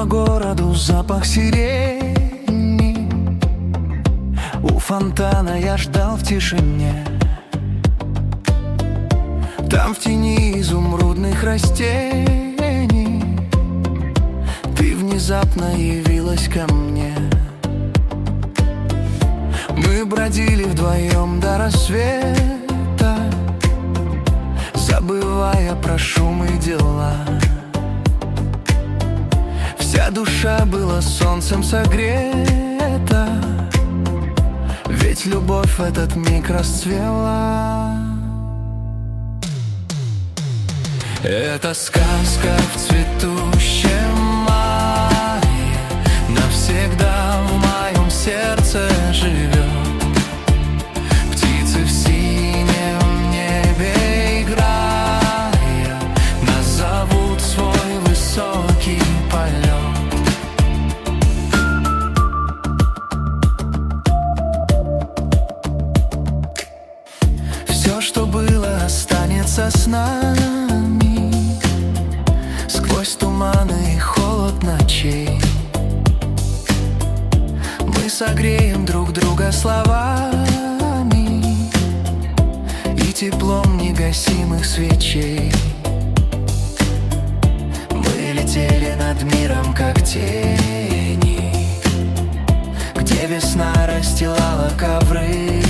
городу запах сирени. У фонтана я ждал в тишине. Там в тени изумрудных растений ты внезапно явилась ко мне. Мы бродили вдвоем до рассвета, забывая про шум и дела. Вся душа была солнцем согрета, ведь любовь в этот миг расцвела. Это сказка в цветущем мае, навсегда в моем сердце живет. Птицы в синем небе играя нас зовут в свой высокий полет. Все, что было, останется с нами. Сквозь туманы и холод ночей мы согреем друг друга словами и теплом негасимых свечей. Мы летели над миром, как тени, где весна расстилала ковры,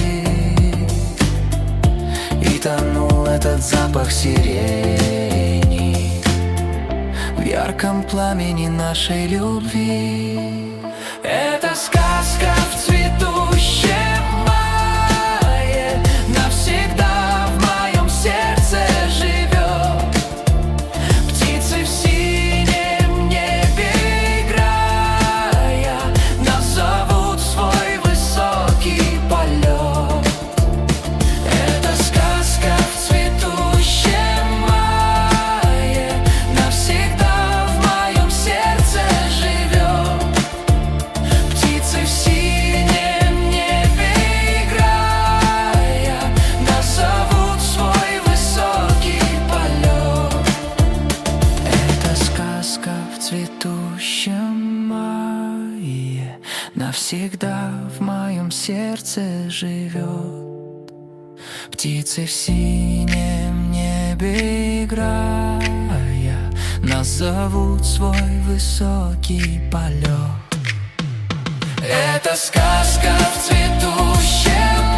и тонул этот запах сирени в ярком пламени нашей любви. Это сказка в цветущем мае, навсегда в моем сердце живет. Птицы в синем небе играя нас зовут в свой высокий полет. Это сказка в цветущем мае, навсегда в моем сердце живет. Птицы в синем небе играя нас зовут в свой высокий полет. Это сказка в цветущем мае, навсегда в моем сердце живет. Птицы в синем небе играя нас зовут в свой высокий полет. Это сказка в цветущем